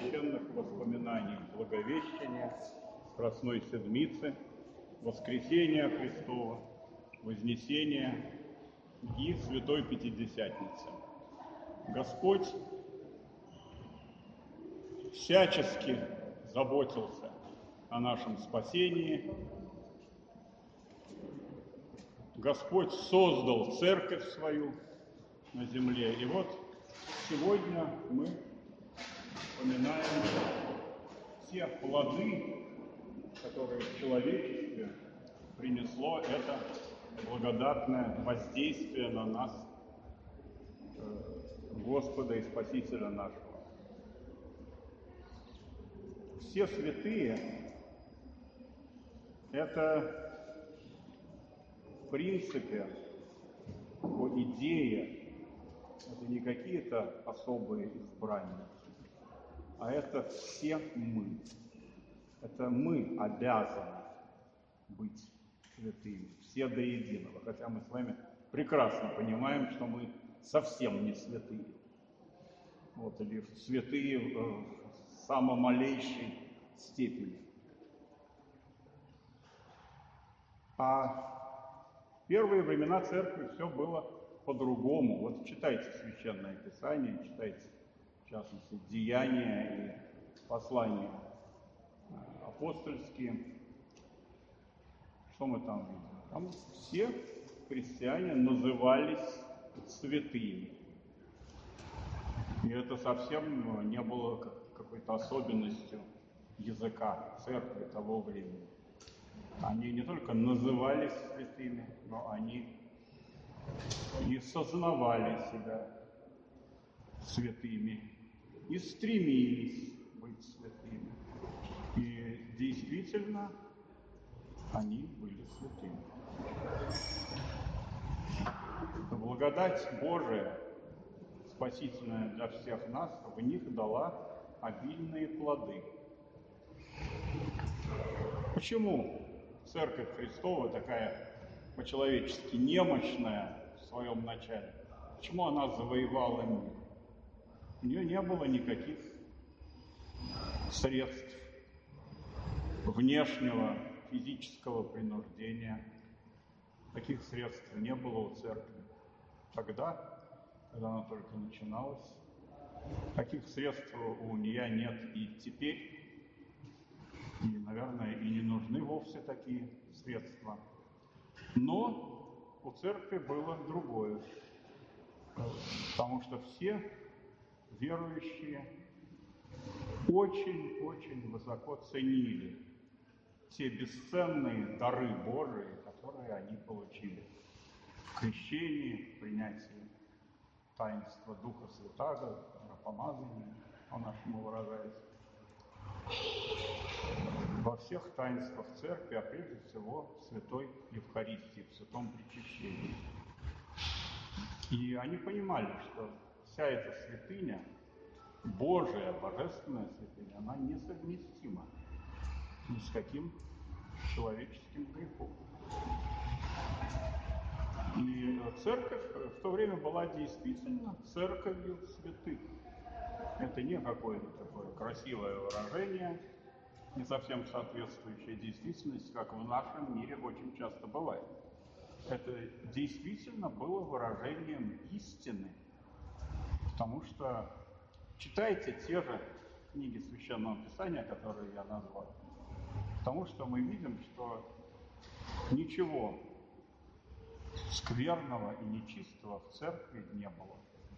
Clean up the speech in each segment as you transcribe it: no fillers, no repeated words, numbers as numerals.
священных воспоминаний Благовещения, Страстной Седмицы, Воскресения Христова, Вознесения и Святой Пятидесятницы. Господь всячески заботился о нашем спасении. Господь создал церковь свою на земле. И вот сегодня мы вспоминаем все плоды, которые в человечестве принесло это благодатное воздействие на нас Господа и Спасителя нашего. Все святые – это, в принципе, по идее, это не какие-то особые избранники, а это все мы. Это мы обязаны быть святыми, все до единого. Хотя мы с вами прекрасно понимаем, что мы совсем не святые. Вот, или святые в самой малейшей степени. А в первые времена церкви все было по-другому. Вот читайте Священное Писание, читайте, в частности, Деяния и послания апостольские. Что мы там видим? Там все христиане назывались святыми. И это совсем не было какой-то особенностью языка церкви того времени. Они не только назывались святыми, но они и сознавали себя святыми, и стремились быть святыми. И действительно, они были святыми. Благодать Божия, спасительная для всех нас, в них дала обильные плоды. Почему Церковь Христова такая по-человечески немощная в своем начале? Почему она завоевала мир? У нее не было никаких средств внешнего физического принуждения. Таких средств не было у церкви тогда, когда она только начиналась. Таких средств у нее нет и теперь. И, наверное, и не нужны вовсе такие средства. Но у церкви было другое. Потому что все верующие очень-очень высоко ценили те бесценные дары Божии, которые они получили в крещении, в принятии таинства Духа Святаго, помазания, по-нашему выражаясь, во всех таинствах церкви, а прежде всего в Святой Евхаристии, в Святом Причащении. И они понимали, что вся эта святыня, Божия, божественная святыня, она несовместима ни с каким человеческим грехом. И церковь в то время была действительно церковью святых. Это не какое-то такое красивое выражение, не совсем соответствующее действительности, как в нашем мире очень часто бывает. Это действительно было выражением истины, потому что читайте те же книги Священного Писания, которые я назвал, потому что мы видим, что ничего скверного и нечистого в церкви не было.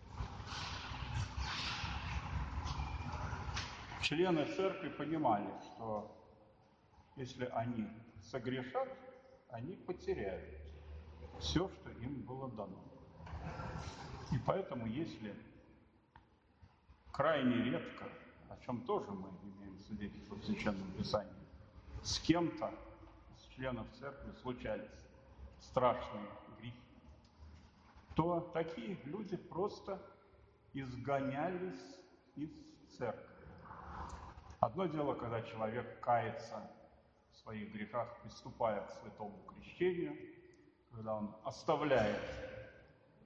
Члены церкви понимали, что если они согрешат, они потеряют все, что им было дано. И поэтому, если крайне редко, о чем тоже мы имеем свидетельство в Священном Писании, с кем-то из членов церкви случались страшные грехи, то такие люди просто изгонялись из церкви. Одно дело, когда человек кается в своих грехах, приступая к святому крещению, когда он оставляет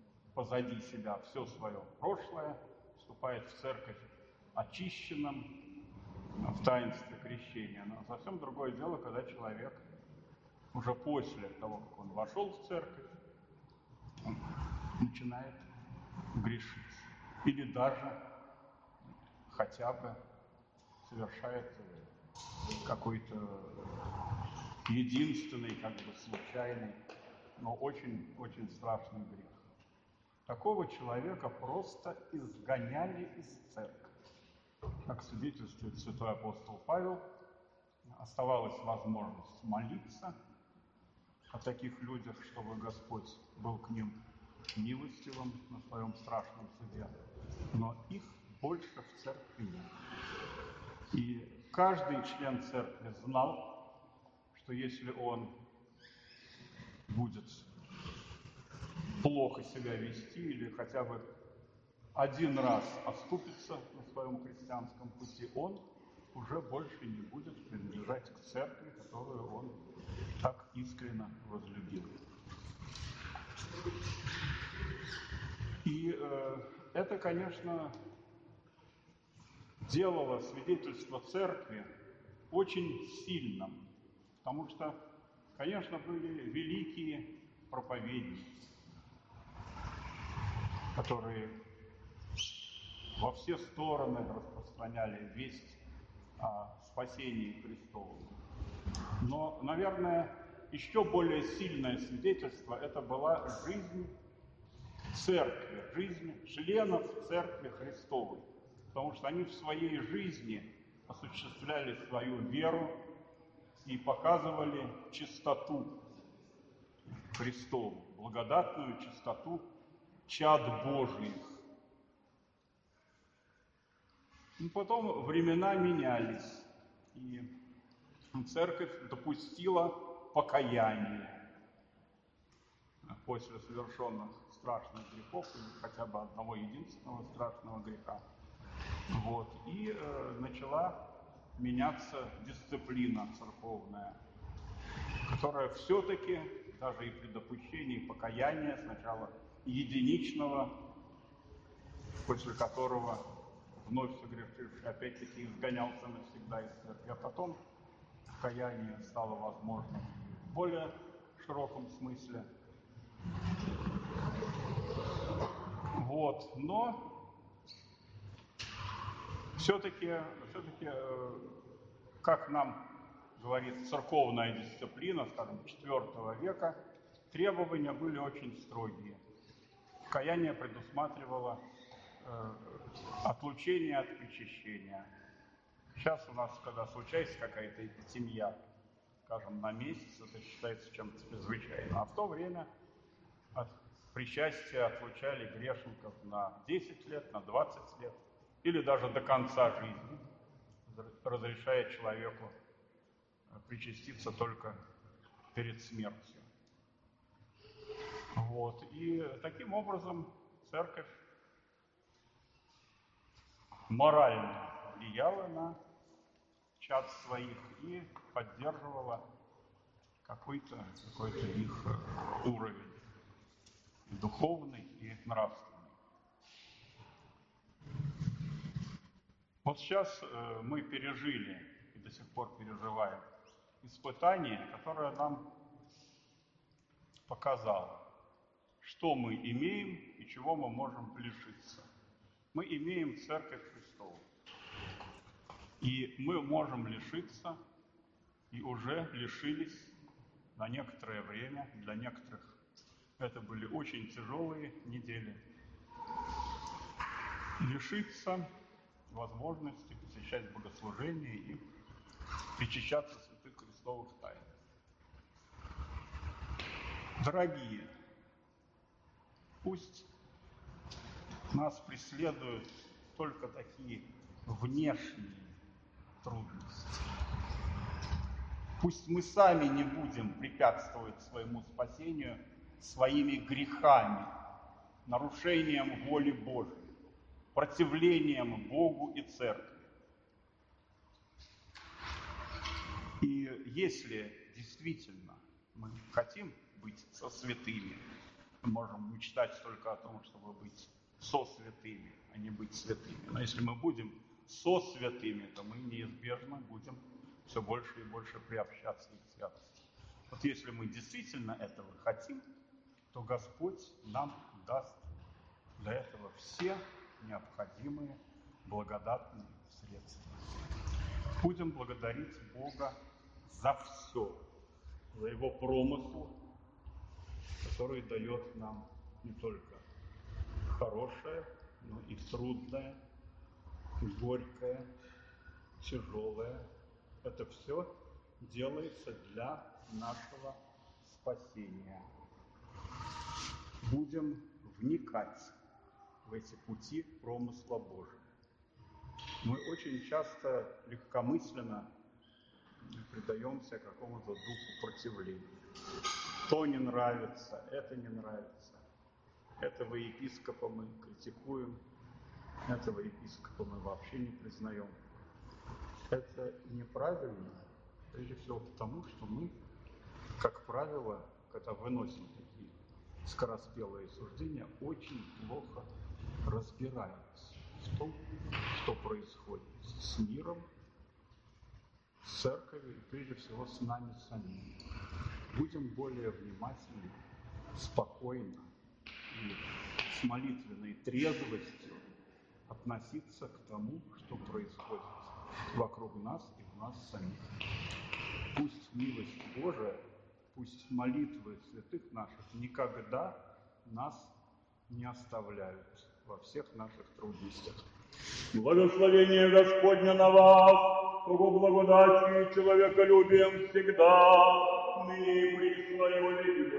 позади себя все свое прошлое, вступает в церковь очищенным, в таинстве крещения. Но совсем другое дело, когда человек уже после того, как он вошел в церковь, он начинает грешить. Или даже хотя бы совершает какой-то единственный, как бы случайный, но очень страшный грех. Такого человека просто изгоняли из церкви. Как свидетельствует святой апостол Павел, оставалась возможность молиться о таких людях, чтобы Господь был к ним милостивым на своем страшном суде. Но их больше в церкви нет. И каждый член церкви знал, что если он будет плохо себя вести или хотя бы один раз оступится на своем христианском пути, он уже больше не будет принадлежать к церкви, которую он так искренне возлюбил. И это, конечно, делало свидетельство церкви очень сильным, потому что, конечно, были великие проповедники, которые во все стороны распространяли весть о спасении Христовом. Но, наверное, еще более сильное свидетельство – это была жизнь церкви, жизнь членов церкви Христовой. Потому что они в своей жизни осуществляли свою веру и показывали чистоту Христову, благодатную чистоту чад Божьих. И потом времена менялись, и церковь допустила покаяние после совершенных страшных грехов, или хотя бы одного единственного страшного греха. И начала меняться дисциплина церковная, которая все-таки, даже и при допущении покаяния, сначала единичного, после которого вновь согрешивший опять-таки изгонялся навсегда из церкви, а потом покаяние стало возможным в более широком смысле. Но все-таки, как нам говорит церковная дисциплина, скажем, IV века, требования были очень строгие. Покаяние предусматривало отлучение от причащения. Сейчас у нас, когда случается какая-то эпитемия, скажем, на месяц, это считается чем-то чрезвычайным. А в то время от причастия отлучали грешников на 10 лет, на 20 лет, или даже до конца жизни, разрешая человеку причаститься только перед смертью. И таким образом церковь морально влияла на чад своих и поддерживала какой-то их уровень духовный и нравственный. Сейчас мы пережили и до сих пор переживаем испытание, которое нам показало, что мы имеем и чего мы можем лишиться. Мы имеем Церковь Христову. И мы можем лишиться, и уже лишились на некоторое время. Для некоторых это были очень тяжелые недели. Лишиться возможности посещать богослужения и причащаться святых крестовых тайн. Дорогие, пусть нас преследуют только такие внешние трудности. Пусть мы сами не будем препятствовать своему спасению своими грехами, нарушением воли Божией, противлением Богу и Церкви. И если действительно мы хотим быть со святыми, мы можем мечтать только о том, чтобы быть со святыми, а не быть святыми. Но если мы будем со святыми, то мы неизбежно будем все больше и больше приобщаться к святости. Вот если мы действительно этого хотим, то Господь нам даст для этого все необходимые благодатные средства. Будем благодарить Бога за все, за Его промысл, который дает нам не только хорошее, но и трудное, горькое, тяжелое. Это все делается для нашего спасения. Будем вникать в эти пути промысла Божия. Мы очень часто легкомысленно предаемся какому-то духу противления. То не нравится, это не нравится. Этого епископа мы критикуем, этого епископа мы вообще не признаем. Это неправильно, прежде всего потому, что мы, как правило, когда выносим такие скороспелые суждения, очень плохо разбираемся в том, что происходит с миром, с церковью и прежде всего с нами самими. Будем более внимательны, спокойно и с молитвенной трезвостью относиться к тому, что происходит вокруг нас и в нас самих. Пусть милость Божия, пусть молитвы святых наших никогда нас не оставляют во всех наших трудностях. Благословение Господне на вас, Богу благодати и человеколюбием всегда, ныне и присно и во веки.